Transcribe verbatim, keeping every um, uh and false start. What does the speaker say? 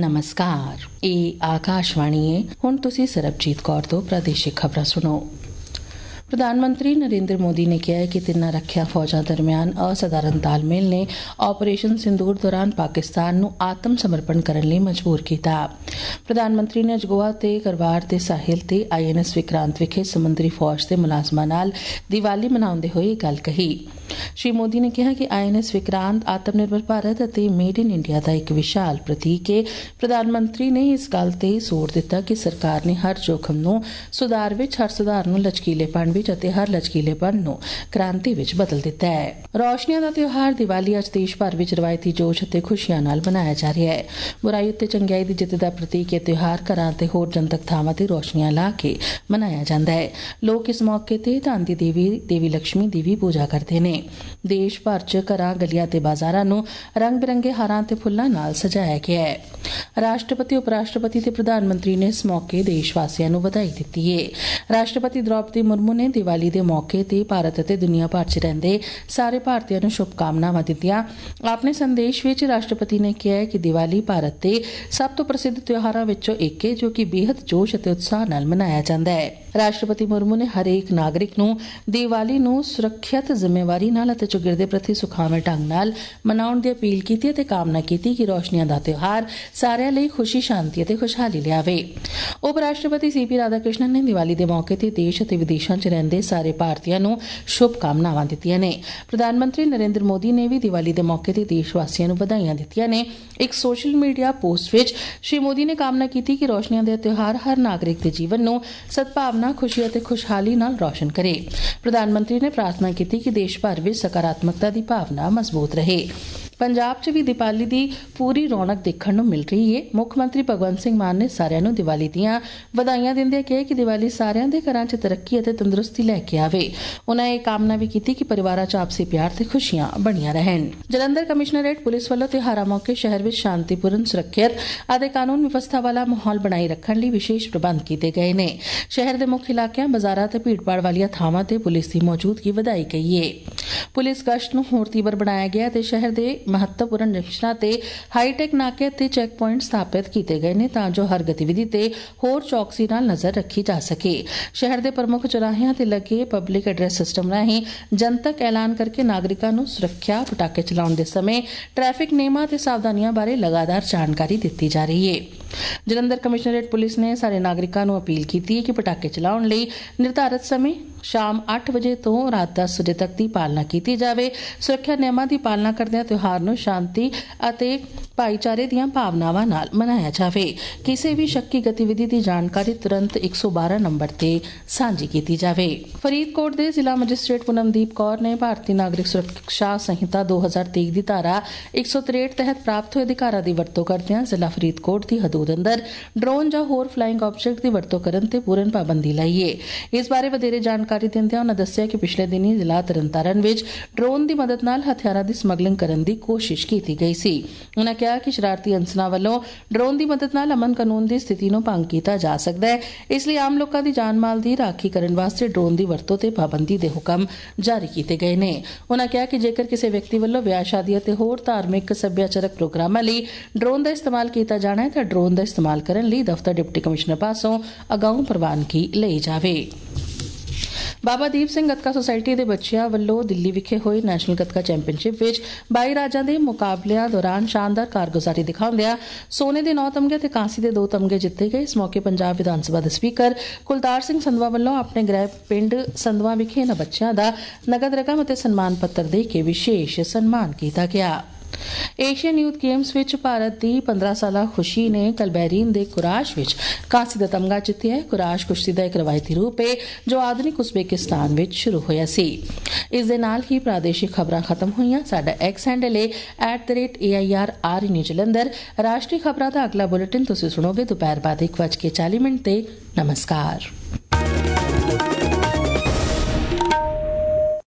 नमस्कार, ਇਹ ਆਕਾਸ਼ਵਾਣੀ ਹੈ। ਹੁਣ ਤੁਸੀਂ ਸਰਬਜੀਤ ਕੌਰ ਤੋਂ ਪ੍ਰਾਦੇਸ਼ਿਕ ਖਬਰਾਂ ਸੁਣੋ। ਪ੍ਰਧਾਨ ਮੰਤਰੀ ਨਰਿੰਦਰ ਮੋਦੀ ਨੇ ਕਿਹਾ ਹੈ ਕਿ ਤਿੰਨਾਂ ਰੱਖਿਆ ਫੌਜਾਂ ਦਰਮਿਆਨ ਅਸਧਾਰਨ ਤਾਲਮੇਲ ਨੇ ਆਪਰੇਸ਼ਨ ਸਿੰਦੂਰ ਦੌਰਾਨ ਪਾਕਿਸਤਾਨ ਨੂੰ ਆਤਮ ਸਮਰਪਣ ਕਰਨ ਲਈ ਮਜਬੂਰ ਕੀਤਾ। ਪ੍ਰਧਾਨ ਮੰਤਰੀ ਨੇ ਅੱਜ ਗੋਆ ਤੇ ਕਰਵਾਰ ਦੇ ਸਾਹਿਲ ਤੇ ਆਈ ਐਨ ਐਸ ਵਿਕਰਾਂਤ ਵਿਖੇ ਸਮੁੰਦਰੀ ਫੌਜ ਦੇ ਮੁਲਾਜ਼ਮਾਂ ਨਾਲ ਦੀਵਾਲੀ ਮਨਾਉਂਦੇ ਹੋਏ ਇਹ ਗੱਲ ਕਹੀ। ਸ਼੍ਰੀ ਮੋਦੀ ਨੇ ਕਿਹਾ ਕਿ ਆਈ ਐਨ ਐਸ ਵਿਕਰਾਂਤ ਆਤਮ ਨਿਰਭਰ ਭਾਰਤ ਅਤੇ ਮੇਡ ਇਨ ਇੰਡੀਆ ਦਾ ਇੱਕ ਵਿਸ਼ਾਲ ਪ੍ਰਤੀਕ ਹੈ। ਪ੍ਰਧਾਨ ਮੰਤਰੀ ਨੇ ਇਸ ਗੱਲ ਤੇ ਜ਼ੋਰ ਦਿੱਤਾ ਕਿ ਸਰਕਾਰ ਨੇ ਹਰ ਜੋਖਮ ਨੂੰ ਸੁਧਾਰ ਵਿੱਚ, ਹਰ ਸੁਧਾਰ ਨੂੰ ਲਚਕੀਲੇਪਣ ਵਿੱਚ ਅਤੇ ਹਰ ਲਚਕੀਲੇਪਣ ਨੂੰ ਕ੍ਰਾਂਤੀ ਵਿੱਚ ਬਦਲ ਦਿੱਤਾ ਹੈ। ਰੌਸ਼ਨੀਆਂ ਦਾ ਤਿਉਹਾਰ ਦੀਵਾਲੀ ਅੱਜ ਦੇਸ਼ ਭਰ ਵਿੱਚ ਰਵਾਇਤੀ ਜੋਸ਼ ਅਤੇ ਖੁਸ਼ੀਆਂ ਨਾਲ ਮਨਾਇਆ ਜਾ ਰਿਹਾ ਹੈ। ਬੁਰਾਈ ਉੱਤੇ ਚੰਗਿਆਈ ਦੀ ਜਿੱਤ ਦਾ ਪ੍ਰਤੀਕ ਇਹ ਤਿਉਹਾਰ ਘਰਾਂ ਤੇ ਹੋਰ ਜਨਤਕ ਥਾਵਾਂ ਤੇ ਰੌਸ਼ਨੀਆਂ ਲਾ ਕੇ ਮਨਾਇਆ ਜਾਂਦਾ ਹੈ। ਲੋਕ ਇਸ ਮੌਕੇ ਤੇ ਧਨ ਦੀ ਦੇਵੀ ਦੇਵੀ ਲక్ష్ਮੀ ਦੀ ਵੀ ਪੂਜਾ ਕਰਦੇ ਨੇ। ਦੇਸ਼ ਭਰ ਚ ਘਰਾਂ, ਗਲੀਆਂ ਤੇ ਬਾਜ਼ਾਰਾਂ ਨੂੰ ਰੰਗ ਬਿਰੰਗੇ ਹਾਰਾਂ ਤੇ ਫੁੱਲਾਂ ਨਾਲ ਸਜਾਇਆ ਗਿਆ ਹੈ। ਰਾਸ਼ਟਰਪਤੀ, ਉਪ ਰਾਸ਼ਟਰਪਤੀ ਤੇ ਪ੍ਰਧਾਨ ਮੰਤਰੀ ਨੇ ਇਸ ਮੌਕੇ ਦੇਸ਼ ਵਾਸੀਆਂ ਨੂੰ ਵਧਾਈ ਦਿੱਤੀ ਹੈ। ਰਾਸ਼ਟਰਪਤੀ ਦ੍ਰੌਪਦੀ ਮੁਰਮੂ ਨੇ ਦੀਵਾਲੀ ਦੇ ਮੌਕੇ ਤੇ ਭਾਰਤ ਅਤੇ ਦੁਨੀਆ ਭਰ ਚ ਰਹਿੰਦੇ ਸਾਰੇ ਭਾਰਤੀਆਂ ਨੂੰ ਸ਼ੁਭਕਾਮਨਾਵਾਂ ਦਿੱਤੀਆਂ। ਆਪਣੇ ਸੰਦੇਸ਼ ਵਿੱਚ ਰਾਸ਼ਟਰਪਤੀ ਨੇ ਕਿਹਾ ਕਿ ਦੀਵਾਲੀ ਭਾਰਤ ਦੇ ਸਭ ਤੋਂ ਪ੍ਰਸਿੱਧ ਤਿਉਹਾਰਾਂ ਵਿੱਚੋਂ ਇੱਕ ਹੈ ਜੋ ਕਿ ਬੇਹੱਦ ਜੋਸ਼ ਅਤੇ ਉਤਸ਼ਾਹ ਨਾਲ ਮਨਾਇਆ ਜਾਂਦਾ ਹੈ। ਰਾਸ਼ਟਰਪਤੀ ਮੁਰਮੂ ਨੇ ਹਰੇਕ ਨਾਗਰਿਕ ਨੂੰ ਦੀਵਾਲੀ ਨੂੰ ਸੁਰੱਖਿਅਤ, ਜ਼ਿੰਮੇਵਾਰੀ ਨਾਲ ਅਤੇ ਚੌਗਿਰਦੇ ਪ੍ਰਤੀ ਸੁਖਾਵੇਂ ਢੰਗ ਨਾਲ ਮਨਾਉਣ ਦੀ ਅਪੀਲ ਕੀਤੀ ਅਤੇ ਕਾਮਨਾ ਕੀਤੀ ਕਿ ਰੌਸ਼ਨੀਆਂ ਦਾ ਤਿਉਹਾਰ ਸਾਰਿਆਂ ਲਈ ਖੁਸ਼ੀ, ਸ਼ਾਂਤੀ ਅਤੇ ਖੁਸ਼ਹਾਲੀ ਲਿਆਵੇ। ਉਪ ਰਾਸ਼ਟਰਪਤੀ ਸੀ ਪੀ ਰਾਧਾ ਕ੍ਰਿਸ਼ਨਨ ਨੇ ਦੀਵਾਲੀ ਦੇ ਮੌਕੇ ਤੇ ਦੇਸ਼ ਅਤੇ ਵਿਦੇਸ਼ਾਂ ਚ ਰਹਿੰਦੇ ਸਾਰੇ ਭਾਰਤੀਆਂ ਨੂੰ ਸ਼ੁਭਕਾਮਨਾਵਾਂ ਦਿੱਤੀਆਂ ਨੇ। ਪ੍ਰਧਾਨ ਮੰਤਰੀ ਨਰਿੰਦਰ ਮੋਦੀ ਨੇ ਵੀ ਦੀਵਾਲੀ ਦੇ ਮੌਕੇ ਤੇ ਦੇਸ਼ ਵਾਸੀਆਂ ਨੂੰ ਵਧਾਈਆਂ ਦਿੱਤੀਆਂ ਨੇ। ਇੱਕ ਸੋਸ਼ਲ ਮੀਡੀਆ ਪੋਸਟ ਵਿੱਚ ਸ਼੍ਰੀ ਮੋਦੀ ਨੇ ਕਾਮਨਾ ਕੀਤੀ ਕਿ ਰੌਸ਼ਨੀਆਂ ਦੇ ਤਿਉਹਾਰ ਹਰ ਨਾਗਰਿਕ ਦੇ ਜੀਵਨ ਨੂੰ ਸਦਭਾਵਨਾ, ਖੁਸ਼ੀ ਅਤੇ ਖੁਸ਼ਹਾਲੀ ਨਾਲ ਰੌਸ਼ਨ ਕਰੇ। ਪ੍ਰਧਾਨ ਮੰਤਰੀ ਨੇ ਪ੍ਰਾਰਥਨਾ ਕੀਤੀ ਕਿ ਦੇਸ਼ ਭਰ ਵਿੱਚ ਸਕਾਰਾਤਮਕਤਾ ਦੀ ਭਾਵਨਾ ਮਜ਼ਬੂਤ ਰਹੇ। ਪੰਜਾਬ 'ਚ ਵੀ ਦੀਪਾਵਲੀ ਦੀ ਪੂਰੀ ਰੌਣਕ ਦੇਖਣ ਨੂੰ ਮਿਲ ਰਹੀ ਹੈ। ਮੁੱਖ ਮੰਤਰੀ ਭਗਵੰਤ ਸਿੰਘ ਮਾਨ ਨੇ ਸਾਰਿਆਂ ਨੂੰ ਦੀਵਾਲੀ ਦੀਆਂ ਵਧਾਈਆਂ ਦਿੰਦਿਆਂ ਕਿਹਾ ਕਿ ਦੀਵਾਲੀ ਸਾਰਿਆਂ ਦੇ ਘਰਾਂ 'ਚ ਤਰੱਕੀ ਅਤੇ ਤੰਦਰੁਸਤੀ ਲੈ ਕੇ ਆਵੇ। ਉਨ੍ਹਾਂ ਇਹ ਕਾਮਨਾ ਵੀ ਕੀਤੀ ਕਿ ਪਰਿਵਾਰਾਂ 'ਚ ਆਪਸੀ ਪਿਆਰ ਤੇ ਖੁਸ਼ੀਆਂ ਬਣੀਆਂ ਰਹਿਣ। ਜਲੰਧਰ ਕਮਿਸ਼ਨਰੇਟ ਪੁਲਿਸ ਵੱਲੋਂ ਤਿਉਹਾਰਾਂ ਮੌਕੇ ਸ਼ਹਿਰ ਵਿੱਚ ਸ਼ਾਂਤੀਪੂਰਨ, ਸੁਰੱਖਿਅਤ ਅਤੇ ਕਾਨੂੰਨ ਵਿਵਸਥਾ ਵਾਲਾ ਮਾਹੌਲ ਬਣਾਈ ਰੱਖਣ ਲਈ ਵਿਸ਼ੇਸ਼ ਪ੍ਰਬੰਧ ਕੀਤੇ ਗਏ ਨੇ। ਸ਼ਹਿਰ ਦੇ ਮੁੱਖ ਇਲਾਕਿਆਂ, ਬਾਜ਼ਾਰਾਂ ਤੇ ਭੀੜਭਾੜ ਵਾਲੀਆਂ ਥਾਵਾਂ ਤੇ ਪੁਲਿਸ ਦੀ ਮੌਜੂਦਗੀ ਵਧਾਈ ਗਈ ਹੈ। ਪੁਲਿਸ ਗਸ਼ਤ ਨੂੰ ਹੋਰ ਤੀਬਰ ਬਣਾਇਆ ਗਿਆ ਤੇ ਸ਼ਹਿਰ ਦੇ ਮਹੱਤਵਪੂਰਨ ਜੰਕਸ਼ਨਾਂ ਤੇ ਹਾਈਟੈਕ ਨਾਕੇ ਤੇ ਚੈੱਕ ਪੁਆਇੰਟ ਸਥਾਪਿਤ ਕੀਤੇ ਗਏ ਨੇ ਤਾਂ ਜੋ ਹਰ ਗਤੀਵਿਧੀ ਤੇ ਹੋਰ ਚੌਕਸੀ ਨਾਲ ਨਜ਼ਰ ਰੱਖੀ ਜਾ ਸਕੇ। ਸ਼ਹਿਰ ਦੇ ਪ੍ਰਮੁੱਖ ਚੌਰਾਹਿਆਂ ਤੇ ਲੱਗੇ ਪਬਲਿਕ ਐਡਰੈਸ ਸਿਸਟਮ ਰਾਹੀਂ ਜਨਤਕ ਐਲਾਨ ਕਰਕੇ ਨਾਗਰਿਕਾਂ ਨੂੰ ਸੁਰੱਖਿਆ, ਪਟਾਕੇ ਚਲਾਉਣ ਦੇ ਸਮੇਂ ਟ੍ਰੈਫਿਕ ਨਿਯਮਾਂ ਤੇ ਸਾਵਧਾਨੀਆਂ ਬਾਰੇ ਲਗਾਤਾਰ ਜਾਣਕਾਰੀ ਦਿੱਤੀ ਜਾ ਰਹੀ ਹੈ। ਜਲੰਧਰ ਕਮਿਸ਼ਨਰੇਟ ਪੁਲਿਸ ਨੇ ਸਾਰੇ ਨਾਗਰਿਕਾਂ ਨੂੰ ਅਪੀਲ ਕੀਤੀ ਹੈ ਕਿ ਪਟਾਕੇ ਚਲਾਉਣ ਲਈ ਨਿਰਧਾਰਤ ਸਮੇਂ ਸ਼ਾਮ ਅੱਠ ਵਜੇ ਤੋਂ ਰਾਤ ਦਸ ਵਜੇ ਤੱਕ ਦੀ ਪਾਲਣਾ ਕੀਤੀ ਜਾਵੇ। ਸੁਰੱਖਿਆ ਨਿਯਮਾਂ ਦੀ ਪਾਲਣਾ ਕਰਦਿਆਂ ਤਿਉਹਾਰ ਨੂੰ ਸ਼ਾਂਤੀ ਅਤੇ ਭਾਈਚਾਰੇ ਦੀਆਂ ਭਾਵਨਾਵਾਂ ਨਾਲ ਮਨਾਇਆ ਜਾਵੇ। ਕਿਸੇ ਵੀ ਸ਼ੱਕੀ ਗਤੀਵਿਧੀ ਦੀ ਜਾਣਕਾਰੀ ਤੁਰੰਤ ਇੱਕ ਸੌ ਬਾਰਾਂ ਨੰਬਰ ਤੇ ਸਾਂਝੀ ਕੀਤੀ ਜਾਵੇ। ਫਰੀਦਕੋਟ ਦੇ ਜ਼ਿਲ੍ਹਾ ਮੈਜਿਸਟ੍ਰੇਟ ਪੂਨਮਦੀਪ ਕੌਰ ਨੇ ਭਾਰਤੀ ਨਾਗਰਿਕ ਸੁਰੱਖਿਆ ਸੰਹਿਤਾ ਦੋ ਹਜ਼ਾਰ ਤੇਈ ਦੀ ਧਾਰਾ ਇੱਕ ਸੌ ਤਰੇਹਠ ਤਹਿਤ ਪ੍ਰਾਪਤ ਹੋਏ ਅਧਿਕਾਰਾਂ ਦੀ ਵਰਤੋਂ ਕਰਦਿਆਂ ਜ਼ਿਲ੍ਹਾ ਫਰੀਦਕੋਟ ਦੀ ਹਦੂਦ ਅੰਦਰ ਡਰੋਨ ਜਾਂ ਹੋਰ ਫਲਾਈਂਗ ਆਬਜੈਕਟ ਦੀ ਵਰਤੋਂ ਕਰਨ ਤੇ ਪੂਰਨ ਪਾਬੰਦੀ ਲਾਈ ਹੈ। ਇਸ ਬਾਰੇ ਵਧੇਰੇ ਜਾਣਕਾਰੀ ਦਿੰਦਿਆਂ ਉਨ੍ਹਾਂ ਦੱਸਿਆ ਕਿ ਪਿਛਲੇ ਦਿਨੀ ਜ਼ਿਲ੍ਹਾ ਤਰਨਤਾਰਨ ਵਿੱਚ ਡਰੋਨ ਦੀ ਮਦਦ ਨਾਲ ਹਥਿਆਰਾਂ ਦੀ ਸਮਗਲਿੰਗ ਕਰਨ ਦੀ ਕੋਸ਼ਿਸ਼ ਕੀਤੀ ਗਈ ਸੀ। ਉਨ੍ਹਾਂ ਕਿਹਾ ਕਿ ਸ਼ਰਾਰਤੀ ਅਨਸਰਾਂ ਵੱਲੋਂ ਡਰੋਨ ਦੀ ਮਦਦ ਨਾਲ ਅਮਨ ਕਾਨੂੰਨ ਦੀ ਸਥਿਤੀ ਨੂੰ ਭੰਗ ਕੀਤਾ ਜਾ ਸਕਦਾ ਹੈ। ਇਸ ਲਈ ਆਮ ਲੋਕਾਂ ਦੀ ਜਾਨ ਮਾਲ ਦੀ ਰਾਖੀ ਕਰਨ ਵਾਸਤੇ ਡਰੋਨ ਦੀ ਵਰਤੋਂ ਤੇ ਪਾਬੰਦੀ ਦੇ ਹੁਕਮ ਜਾਰੀ ਕੀਤੇ ਗਏ ਨੇ। ਉਨ੍ਹਾਂ ਕਿਹਾ ਕਿ ਜੇਕਰ ਕਿਸੇ ਵਿਅਕਤੀ ਵੱਲੋਂ ਵਿਆਹ, ਸ਼ਾਦੀ ਅਤੇ ਹੋਰ ਧਾਰਮਿਕ, ਸੱਭਿਆਚਾਰਕ ਪ੍ਰੋਗਰਾਮਾਂ ਲਈ ਡਰੋਨ ਦਾ ਇਸਤੇਮਾਲ ਕੀਤਾ ਜਾਣਾ ਹੈ ਤਾਂ ਡਰੋਨ ਦਾ ਇਸਤੇਮਾਲ ਕਰਨ ਲਈ ਦਫ਼ਤਰ ਡਿਪਟੀ ਕਮਿਸ਼ਨਰ ਪਾਸੋਂ ਅਗਾਊਂ ਪ੍ਰਵਾਨਗੀ ਲਈ ਜਾਵੇ। ਬਾਬਾ ਦੀਪ ਸਿੰਘ ਗੱਤਕਾ ਸੁਸਾਇਟੀ ਦੇ ਬੱਚਿਆਂ ਵੱਲੋਂ ਦਿੱਲੀ ਵਿਖੇ ਹੋਈ ਨੈਸ਼ਨਲ ਗੱਤਕਾ ਚੈਂਪੀਅਨਸ਼ਿਪ ਵਿੱਚ ਬਾਈ ਰਾਜਾਂ ਦੇ ਮੁਕਾਬਲਿਆਂ ਦੌਰਾਨ ਸ਼ਾਨਦਾਰ ਕਾਰਗੁਜ਼ਾਰੀ ਦਿਖਾਉਂਦਿਆਂ ਸੋਨੇ ਦੇ ਨੌ ਤਮਗੇ ਤੇ ਕਾਂਸੀ ਦੇ ਦੋ ਤਮਗੇ ਜਿੱਤੇ ਗਏ। ਇਸ ਮੌਕੇ ਪੰਜਾਬ ਵਿਧਾਨ ਸਭਾ ਦੇ ਸਪੀਕਰ ਕੁਲਤਾਰ ਸਿੰਘ ਸੰਧਵਾ ਵੱਲੋਂ ਆਪਣੇ ਗ੍ਰਹਿ ਪਿੰਡ ਸੰਧਵਾ ਵਿਖੇ ਇਨ੍ਹਾਂ ਬੱਚਿਆਂ ਦਾ ਨਗਦ ਰਕਮ ਅਤੇ ਸਨਮਾਨ ਪੱਤਰ ਦੇ ਕੇ ਵਿਸ਼ੇਸ਼ ਸਨਮਾਨ ਕੀਤਾ ਗਿਆ। ਏਸ਼ੀਅਨ ਯੂਥ ਗੇਮਸ ਵਿੱਚ ਭਾਰਤ ਦੀ ਪੰਦਰਾਂ ਸਾਲਾ ਖੁਸ਼ੀ ਨੇ ਕੱਲ੍ਹ ਬਹਿਰੀਨ ਦੇ ਕੁਰਾਸ਼ ਵਿੱਚ ਕਾਂਸੀ ਦਾ ਤਮਗਾ ਜਿੱਤਿਆ ਹੈ। ਕੁਰਾਸ਼ ਕੁਸ਼ਤੀ ਦਾ ਇੱਕ ਰਵਾਇਤੀ ਰੂਪ ਹੈ ਜੋ ਆਧੁਨਿਕ ਉਜ਼ਬੇਕਿਸਤਾਨ ਵਿੱਚ ਸ਼ੁਰੂ ਹੋਇਆ ਸੀ। ਇਸ ਦੇ ਨਾਲ ਹੀ ਪ੍ਰਾਦੇਸ਼ਿਕ ਖਬਰਾਂ ਖਤਮ ਹੋਈਆਂ। ਸਾਡਾ ਐਕਸ ਹੈਂਡਲ ਹੈ at the rate A I R R in Jalandhar. ਰਾਸ਼ਟਰੀ ਖਬਰਾਂ ਦਾ ਅਗਲਾ ਬੁਲੇਟਿਨ ਤੁਸੀਂ ਸੁਣੋਗੇ ਦੁਪਹਿਰ ਬਾਅਦ ਇੱਕ ਵੱਜ ਕੇ ਚਾਲੀ ਮਿੰਟ ਤੇ। ਨਮਸਕਾਰ।